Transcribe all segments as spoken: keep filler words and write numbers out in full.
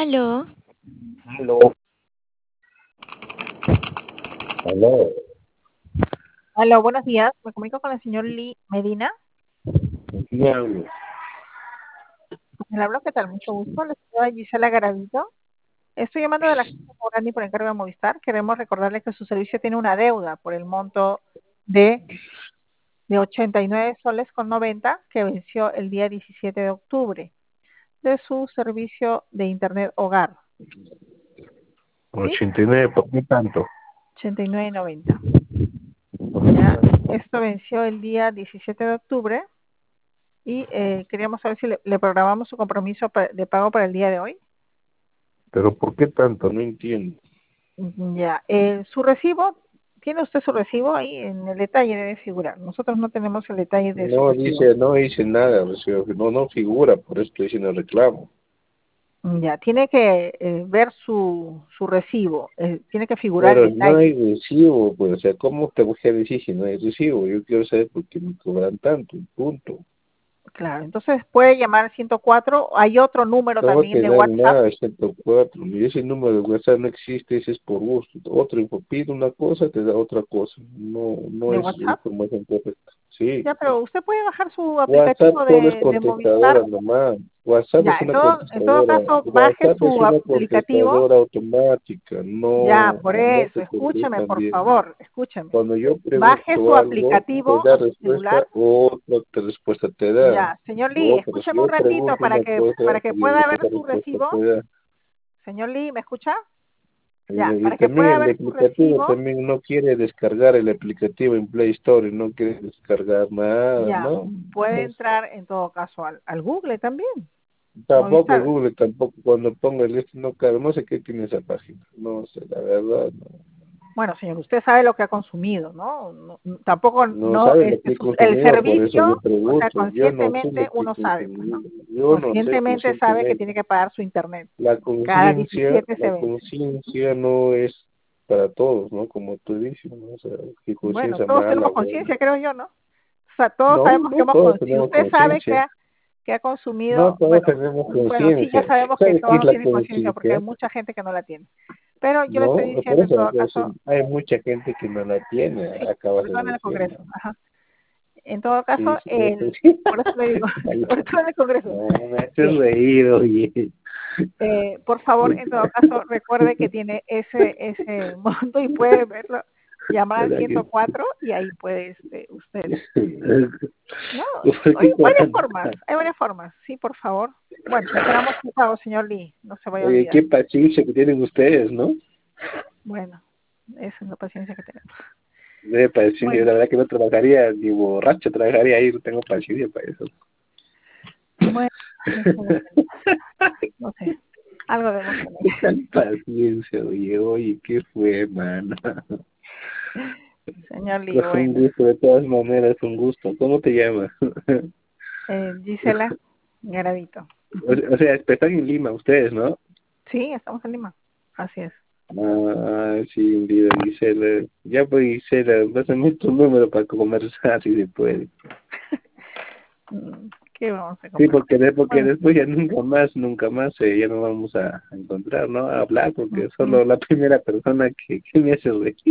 Aló, Aló, aló, Hola, buenos días. Me comunico con el señor Lee Medina. ¿con quién hablo? Le hablo, ¿qué tal? Mucho gusto. Le saluda Gisela Garavito. Estoy llamando de la agencia Morani por encargo de Movistar. Queremos recordarle que su servicio tiene una deuda por el monto de, de ochenta y nueve soles con noventa que venció el día diecisiete de octubre de su servicio de Internet Hogar. ¿Sí? ochenta y nueve, ¿por qué tanto? ochenta y nueve noventa. Ya, esto venció el día diecisiete de octubre y eh, queríamos saber si le, le programamos su compromiso pa- de pago para el día de hoy. ¿Pero por qué tanto? No entiendo. Ya, eh, su recibo, ¿tiene usted su recibo ahí? En el detalle debe figurar. Nosotros no tenemos el detalle de su No recibo. dice, no dice nada, o sea, no, no figura, por eso estoy haciendo el reclamo. Ya, tiene que eh, ver su, su recibo, eh, tiene que figurar el Pero no detalle. hay recibo, pues, o sea, ¿cómo te voy a decir si no hay recibo? Yo quiero saber por qué me cobran tanto, punto. Claro, entonces puede llamar al ciento cuatro. Hay otro número No también te de dan WhatsApp. nada, ciento cuatro, y ese número de WhatsApp no existe, ese es por gusto. Otro info pide una cosa, te da otra cosa. No, no ¿De es WhatsApp? información correcta. Sí. Ya, pero usted puede bajar su WhatsApp aplicativo solo es de, de contestadora Movistar. nomás. WhatsApp Ya, es en una todo, en todo contestadora. caso, baje WhatsApp es su una aplicativo. contestadora automática. Ya, No, por no eso, te escúcheme, contestan por bien. favor, escúcheme. Cuando yo Baje su pregunto algo, te aplicativo da a su respuesta, celular. otra te- respuesta te da. Ya, señor Lee, No, pero si escúcheme un yo ratito pregunto para una que cosa para que y pueda ver otra su respuesta recibo. te da. Señor Lee, ¿me escucha? Ya, Y para que también pueda el ver su aplicativo recibo. también no quiere descargar el aplicativo en Play Store, no quiere descargar nada, Ya, ¿no? puede Pues, entrar en todo caso al, al Google también. tampoco Movistar. Google, tampoco cuando pongo el este no cabe, no sé qué tiene esa página, no sé, la verdad, no, Bueno, señor, usted sabe lo que ha consumido, ¿no? No- no- tampoco no no sabe lo este que he su- el consumido, por eso yo servicio, o sea, pregunto, yo no sé lo conscientemente que he uno sabe, pues, ¿no? consumido, yo no sé Conscientemente sabe que tiene conscientemente, que pagar su internet. la Cada conciencia, diecisiete se la vence. conciencia no es para todos, ¿no? Como tú dices, ¿no? O sea, qué Bueno, conciencia todos mala, tenemos buena. conciencia, creo yo, ¿no? O sea, todos No, sabemos que no hemos, todos con- si tenemos usted sabe que conciencia. ha, que ha No consumido, todos bueno, tenemos bueno, sí, ya conciencia. sabemos que ¿Sabes qué es todos la tienen conciencia porque hay conciencia? mucha gente que no la tiene. Pero yo le No, estoy por diciendo en eso, todo o sea, caso, hay mucha gente que no la tiene, sí, acabas sobre de todo en el decirlo. Congreso. Ajá. En todo Sí, caso, sí, por eso el, sí. por eso le digo, sobre todo en el Congreso. No, me haces Bien, reír, oye. eh, por favor, en todo caso, recuerde que tiene ese ese monto y puede verlo, llamar al ¿Verdad ciento que cuatro y ahí puede este, usted. sí? No, ¿Por hay qué varias cuánto? formas, hay varias formas. Sí, por favor. Bueno, esperamos su pago, señor Lee. No se vaya a Oye, olvidar. qué paciencia que tienen ustedes, ¿no? Bueno, esa es la paciencia que tenemos. De paciencia, yo Bueno, la verdad que no trabajaría ni borracho, trabajaría ahí, no tengo paciencia para eso. bueno, eso no sé. No sé. Algo debemos tener. ¿Qué tal paciencia, oye? Oye, ¿qué fue, mano? Señor Lee, Pues un bueno. gusto, de todas maneras, un gusto. ¿Cómo te llamas? Eh, Gisela Garavito. O sea, o sea, están en Lima ustedes, ¿no? Sí, estamos en Lima. Así es. Ah, sí, Lida, Gisela. Ya pues, Gisela, pásame tu número para conversar si se puede. Mm, ¿qué vamos a Sí, conversar? porque, de- porque Bueno, después ya nunca más, nunca más eh, ya no vamos a encontrar, ¿no? A hablar, porque ujú. solo la primera persona que, que me hace reír.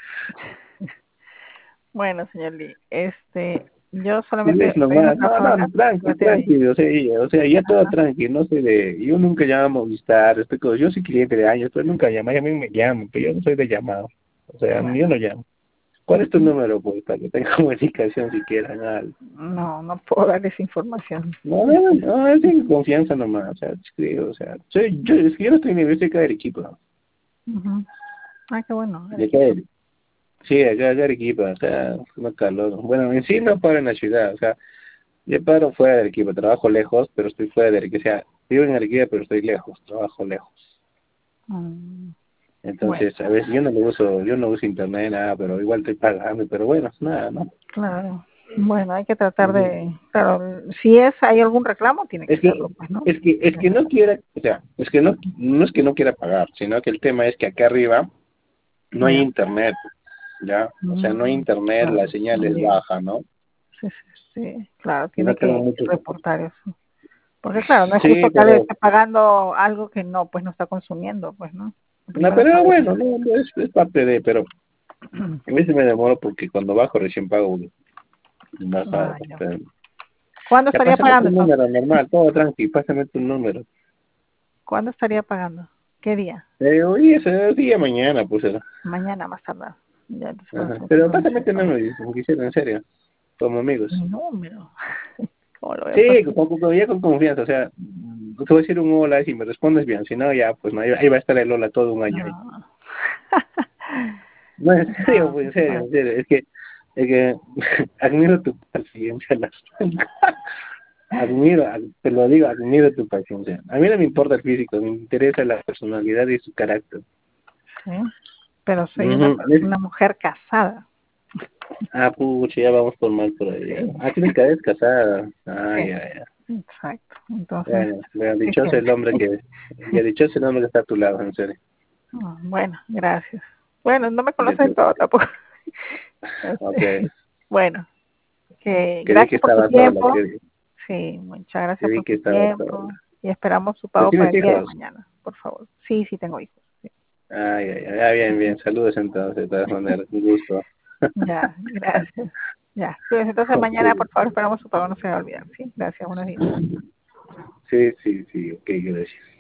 Bueno, señor Lee, este, yo Sí, solamente es estoy en nomás, otra no, zona, no, tranqui, traté de, tranqui, o sea, ya, o sea, ya todo ajá, tranqui, no sé de, yo nunca llamo a Movistar, este cosa, yo soy cliente de años, pero nunca llamo, a mí me llaman, pero yo no soy de llamado, o sea, bueno, yo no llamo. ¿Cuál es tu ujú. número, pues, para que tenga comunicación si quieran algo? No, no puedo darles información. No, no, Disculpe. no, es de confianza nomás, o sea, escribo, o sea, soy, yo, es que yo no estoy en el estoy acá del equipo, ¿no? Ujú. Ah, qué bueno, De acá Arequipa. del- sí, acá de Arequipa, o sea, una calor. Bueno, en sí no paro en la ciudad, o sea, yo paro fuera de Arequipa, trabajo lejos, pero estoy fuera de Arequipa, o sea, vivo en Arequipa, pero estoy lejos, trabajo lejos. Mm, bueno, Entonces, a veces yo no lo uso, yo no uso internet, nada, pero igual estoy pagando, pero bueno, nada, ¿no? claro. Bueno, hay que tratar Ujú. de, claro, si es, hay algún reclamo, tiene que Es que, hacerlo, pues, ¿no? es que, es que no quiera, o sea, es que no, no es que no quiera pagar, sino que el tema es que acá arriba no hay Ya. internet, ¿ya? O sea, no hay Mm, internet, la claro, señal es bien. baja, ¿no? Sí, sí, sí, claro, Y tiene no tengo que mucho, reportar eso. Porque claro, no es Sí, justo que alguien pero... esté pagando algo que no, pues no está consumiendo, pues, ¿no? No, Primero pero saber. bueno, no, no, es, es parte de... Pero a veces me demoro porque cuando bajo recién pago bajada. Ah, ya. Pero, ¿Cuándo ya estaría pásame tu pagando entonces? número normal, todo tranqui, pásame tu número. ¿Cuándo estaría pagando? ¿Qué día? Eh, hoy es el día mañana, pues. era. Mañana más tardar. Ya, entonces por Ajá. eso me Pero tengo pásame tu que número, y como quisiera, en serio, como amigos. mi número. ¿Cómo lo voy a Sí, pasar? con, con, ya con confianza, o sea, mm, te voy a decir un hola y si me respondes bien, si no, ya, pues no, ahí ahí va a estar el hola todo un año ahí. No. No, en serio, No, pues, en serio, bueno. en serio, es que, es que admiro tu paciencia, las- admiro, ad- te lo digo, admiro tu paciencia. A mí no me importa el físico, me interesa la personalidad y su carácter. Sí, pero soy una, Ujú. per- Es- una mujer casada. Ah, pucha, ya vamos por mal por ahí. Ya. Sí, Ah, tienes que casada. Ah, sí, ya, ya. exacto. Entonces, Bueno, bueno, dichoso exigente. el hombre que, ya dichoso el hombre que está a tu lado, en serio. Ah, bueno, gracias. Bueno, no me Ya conoces te- todo tampoco. Ok. Este, bueno, que Creí que gracias por tu estabas sola, tiempo. creí, Sí, muchas gracias creí por que tu estabas sola. tiempo y esperamos su ¿Pero pago para tienes el día de hijos? mañana, por favor. Sí, sí tengo hijos. Sí. Ay, ay, ay, ah, bien, bien. Saludos entonces, de todas maneras. Un gusto. Ya, gracias. Ya, cuídense. Entonces Ok. mañana, por favor, esperamos su pago, no se va a olvidar. Sí, gracias, buenos días. Sí, sí, sí, ok, gracias.